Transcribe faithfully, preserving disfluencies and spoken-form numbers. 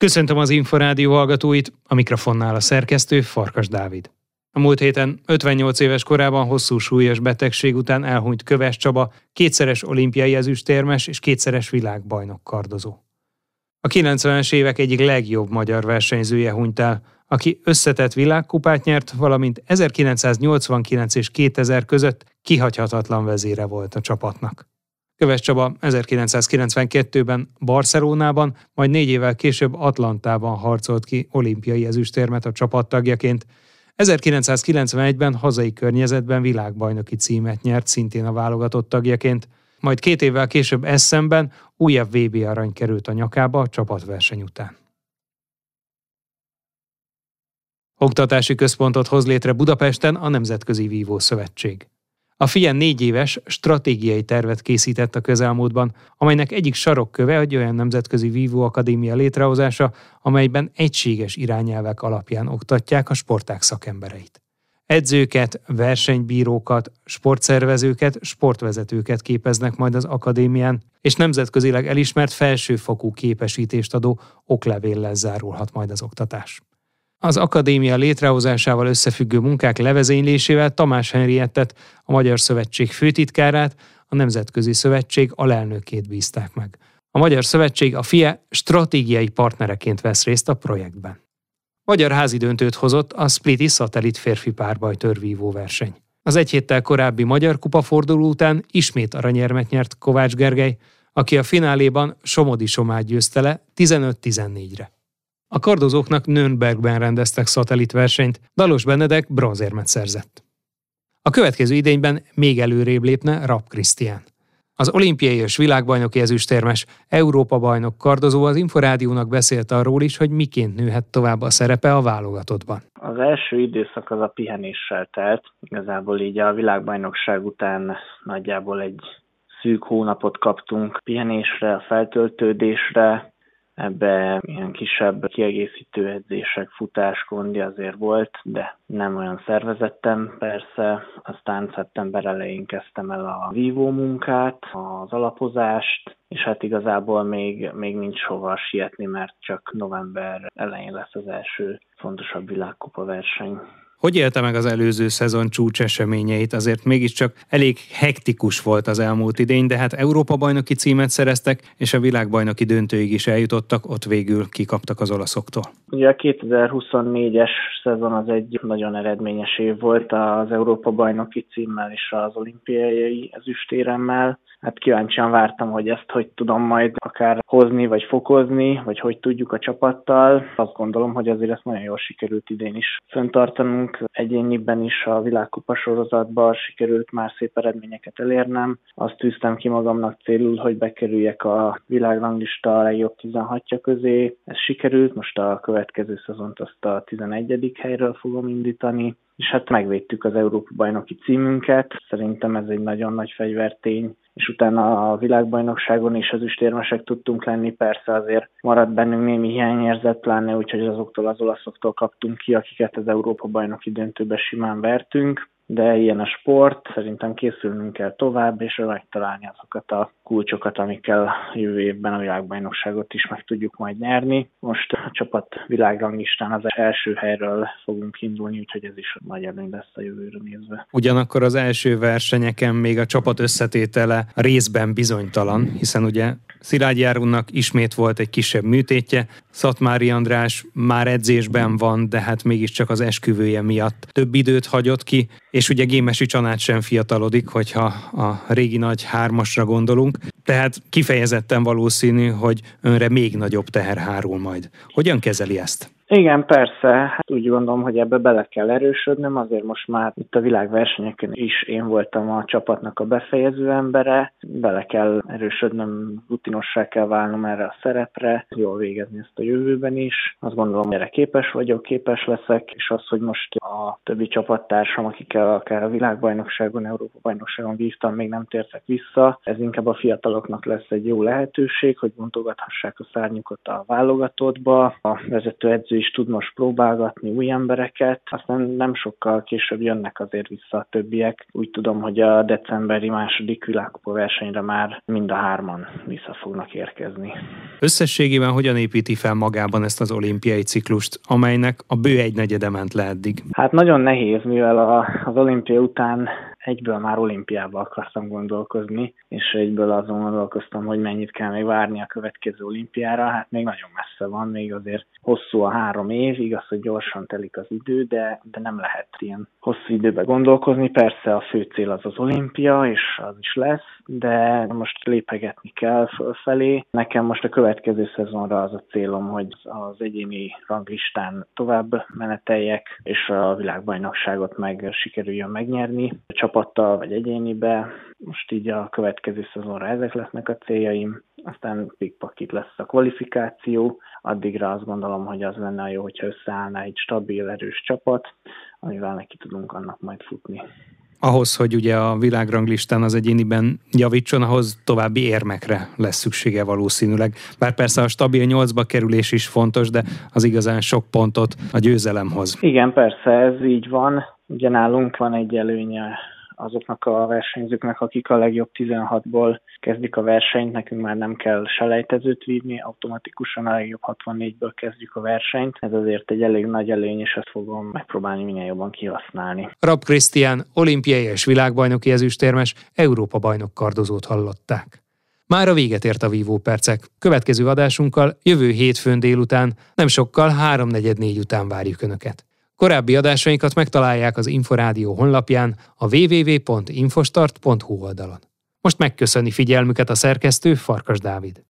Köszöntöm az Inforádió hallgatóit, a mikrofonnál a szerkesztő Farkas Dávid. A múlt héten ötvennyolc éves korában hosszú súlyos betegség után elhunyt Köves Csaba, kétszeres olimpiai ezüstérmes és kétszeres világbajnok kardozó. A kilencvenes évek egyik legjobb magyar versenyzője hunyt el, aki összetett világkupát nyert, valamint ezerkilencszáznyolcvankilenc és kétezer között kihagyhatatlan vezére volt a csapatnak. Köves Csaba ezerkilencszázkilencvenkettőben Barcelonában, majd négy évvel később Atlantában harcolt ki olimpiai ezüstérmet a csapattagjaként. ezerkilencszázkilencvenegyben hazai környezetben világbajnoki címet nyert szintén a válogatott tagjaként, majd két évvel később Essenben újabb vé bé arany került a nyakába a csapatverseny után. Oktatási központot hoz létre Budapesten a Nemzetközi Vívó Szövetség. A FIE négy éves stratégiai tervet készített a közelmúltban, amelynek egyik sarokköve egy olyan nemzetközi vívóakadémia létrehozása, amelyben egységes irányelvek alapján oktatják a sportág szakembereit. Edzőket, versenybírókat, sportszervezőket, sportvezetőket képeznek majd az akadémián, és nemzetközileg elismert felsőfokú képesítést adó oklevéllel zárulhat majd az oktatás. Az akadémia létrehozásával összefüggő munkák levezénylésével Tamás Henriettet, a Magyar Szövetség főtitkárát, a Nemzetközi Szövetség alelnökét bízták meg. A Magyar Szövetség a FIE stratégiai partnereként vesz részt a projektben. Magyar házidöntőt hozott a spliti szatellit férfi párbaj törvívó verseny. Az egy héttel korábbi Magyar Kupa forduló után ismét aranyérmet nyert Kovács Gergely, aki a fináléban Somodi Somát győzte le tizenöt tizennégyre. A kardozóknak Nürnbergben rendeztek szatellitversenyt, Dalos Benedek bronzérmet szerzett. A következő idényben még előrébb lépne Rapp Krisztián. Az olimpiai és világbajnoki ezüstérmes, Európa-bajnok kardozó az Inforádiónak beszélt arról is, hogy miként nőhet tovább a szerepe a válogatottban. Az első időszak az a pihenéssel telt. Igazából így a világbajnokság után nagyjából egy szűk hónapot kaptunk pihenésre, feltöltődésre. Ebbe ilyen kisebb kiegészítő edzések, futás, kondi azért volt, de nem olyan szervezettem persze. Aztán szeptember elején kezdtem el a vívó munkát, az alapozást, és hát igazából még, még nincs hova sietni, mert csak november elején lesz az első fontosabb világkupa verseny. Hogy élte meg az előző szezon csúcseseményeit? Azért mégiscsak elég hektikus volt az elmúlt idény, de hát Európa-bajnoki címet szereztek, és a világbajnoki döntőig is eljutottak, ott végül kikaptak az olaszoktól. Ugye a kétezer-huszonnégyes szezon az egy nagyon eredményes év volt az Európa-bajnoki címmel és az olimpiai ezüstéremmel. Hát kíváncsian vártam, hogy ezt hogy tudom majd akár hozni, vagy fokozni, vagy hogy tudjuk a csapattal. Azt gondolom, hogy azért ezt nagyon jól sikerült idén is fenntartanunk. Egyéniben is a világkupa sorozatban sikerült már szép eredményeket elérnem. Azt tűztem ki magamnak célul, hogy bekerüljek a világranglista legjobb tizenhatja közé. Ez sikerült, most a következő szezont azt a tizenegyedik helyről fogom indítani. És hát megvédtük az Európa-bajnoki címünket. Szerintem ez egy nagyon nagy fegyvertény. És utána a világbajnokságon is ezüstérmesek tudtunk lenni, persze azért maradt bennünk némi hiányérzet, pláne úgyhogy azoktól az olaszoktól kaptunk ki, akiket az Európa-bajnoki döntőbe simán vertünk. De ilyen a sport, szerintem készülnünk kell tovább, és megtalálni azokat a kulcsokat, amikkel jövő évben a világbajnokságot is meg tudjuk majd nyerni. Most a csapat világranglistán az első helyről fogunk indulni, úgyhogy ez is nagy előny lesz a jövőre nézve. Ugyanakkor az első versenyeken még a csapat összetétele részben bizonytalan, hiszen ugye Szilágyi Árónak ismét volt egy kisebb műtétje, Szatmári András már edzésben van, de hát mégiscsak az esküvője miatt több időt hagyott ki, és ugye Gémesi Csanát sem fiatalodik, hogyha a régi nagy hármasra gondolunk, tehát kifejezetten valószínű, hogy önre még nagyobb teher hárul majd. Hogyan kezeli ezt? Igen, persze. Hát úgy gondolom, hogy ebbe bele kell erősödnöm, azért most már itt a világversenyeken is én voltam a csapatnak a befejező embere. Bele kell erősödnöm, rutinossá kell válnom erre a szerepre, jól végezni ezt a jövőben is. Azt gondolom, hogy erre képes vagyok, képes leszek, és az, hogy most a többi csapattársam, akikkel akár a világbajnokságon, Európa-bajnokságon vívtam, még nem tértek vissza. Ez inkább a fiataloknak lesz egy jó lehetőség, hogy bontogathassák a szárnyukat a válogatottba. A vezetőedző edző is tud most próbálgatni új embereket, aztán nem sokkal később jönnek azért vissza a többiek. Úgy tudom, hogy a decemberi második világkupa versenyre már mind a hárman vissza fognak érkezni. Összességében hogyan építi fel magában ezt az olimpiai ciklust, amelynek a bő egynegyede ment le eddig? Hát nagyon nehéz, mivel a, az olimpia után egyből már olimpiába akartam gondolkozni, és egyből azon gondolkoztam, hogy mennyit kell még várni a következő olimpiára. Hát még nagyon messze van, még azért hosszú a három év, igaz, hogy gyorsan telik az idő, de, de nem lehet ilyen hosszú időbe gondolkozni. Persze a fő cél az az olimpia, és az is lesz, de most lépegetni kell fölfelé. Nekem most a következő szezonra az a célom, hogy az egyéni ranglistán tovább meneteljek, és a világbajnokságot meg sikerüljön megnyerni. Csapattal vagy egyénibe. Most így a következő szezonra ezek lesznek a céljaim. Aztán pikpakit lesz a kvalifikáció. Addigra azt gondolom, hogy az lenne jó, hogyha összeállna egy stabil, erős csapat, amivel neki tudunk annak majd futni. Ahhoz, hogy ugye a világranglistán az egyéniben javítson, ahhoz további érmekre lesz szüksége valószínűleg. Bár persze a stabil nyolcba kerülés is fontos, de az igazán sok pontot a győzelemhoz. Igen, persze, ez így van. Ugye nálunk van egy előnye azoknak a versenyzőknek, akik a legjobb tizenhatból kezdik a versenyt, nekünk már nem kell selejtezőt vívni, automatikusan a legjobb hatvannégyből kezdjük a versenyt. Ez azért egy elég nagy előny, és ezt fogom megpróbálni minél jobban kihasználni. Rapp Krisztián, olimpiai és világbajnoki ezüstérmes, Európa bajnok kardozót hallották. Már a véget ért a Vívó Percek. Következő adásunkkal jövő hétfőn délután, nem sokkal háromnegyed négy után várjuk Önöket. Korábbi adásainkat megtalálják az Inforádió honlapján, a double-u double-u double-u pont infostart pont hu oldalon. Most megköszöni figyelmüket a szerkesztő, Farkas Dávid.